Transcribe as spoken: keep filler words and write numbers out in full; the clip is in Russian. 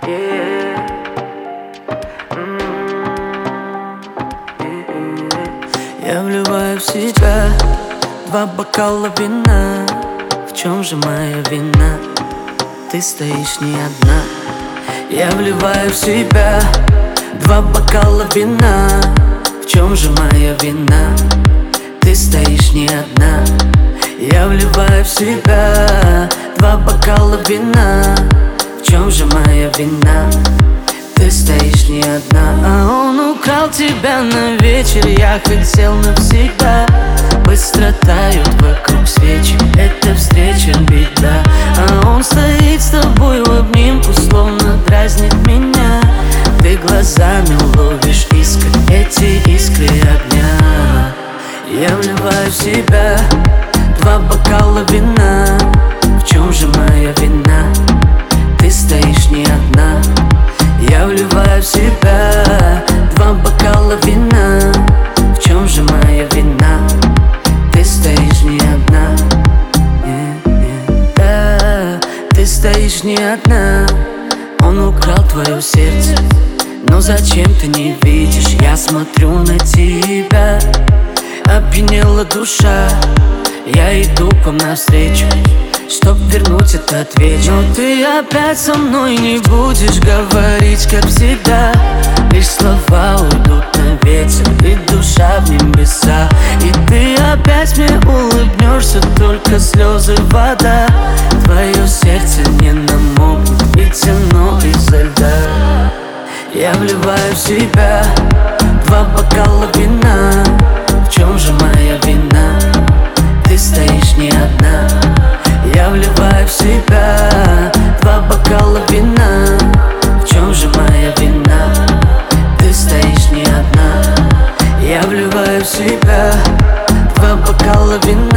Yeah. Я вливаю в себя два бокала вина. В чем же моя вина? Ты стоишь не одна. Я вливаю в себя два бокала вина. В чем же моя вина? Ты стоишь не одна. Я вливаю в себя два бокала вина. В чем же моя вина? Ты стоишь не одна. А он украл тебя на вечер. Я хотел навсегда. Быстро тают вокруг свечи. Эта встреча беда. А он стоит с тобой в обнимку, словно дразнит меня. Ты глазами ловишь искры, эти искры огня. Я вливаю в себя два бокала вина. В чем же моя вина? Ты стоишь не одна. Я вливаю в себя два бокала вина. В чем же моя вина? Ты стоишь не одна. yeah, yeah. Да, ты стоишь не одна. Он украл твое сердце, но зачем ты не видишь? Я смотрю на тебя. Опьянела душа. Я иду к вам навстречу, чтоб вернуть этот вечер. Но ты опять со мной не будешь говорить, как всегда. Лишь слова уйдут на ветер, и душа в небеса. И ты опять мне улыбнешься, только слезы вода. Твое сердце не намокнет, ведь оно изо льда. Я вливаю в себя два бокала вина. В чем же моя вина? Ты стоишь не одна. Я вливаю в себя два бокала вина. В чем же моя вина? Ты стоишь не одна. Я вливаю в себя два бокала вина.